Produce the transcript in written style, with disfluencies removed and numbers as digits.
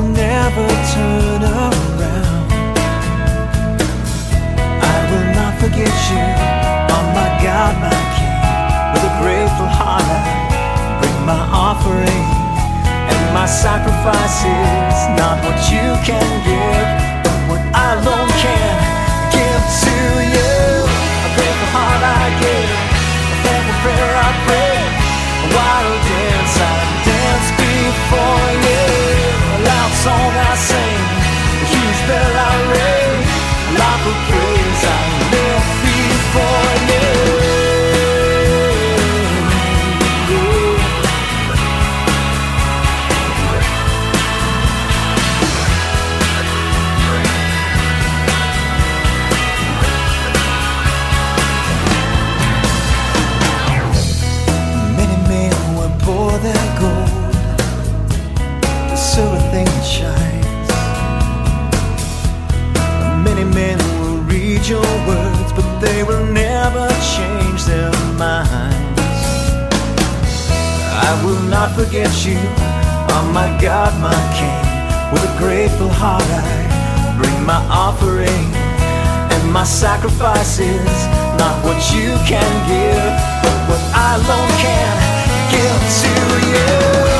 will never turn around. I will not forget you, oh my God, my King. With a grateful heart I bring my offering, and my sacrifice is not what you can give, but what I alone can give to you. A grateful heart I give, a thankful prayer I pray, a wild dance I dance before you. A loud song I sing, a huge bell I ring, a life of praise I live before you. Their gold, the silver thing that shines. Many men will read your words, but they will never change their minds. I will not forget you, oh my God, my King. With a grateful heart I bring my offering, and my sacrifice is not what you can give, but what I alone can give to you.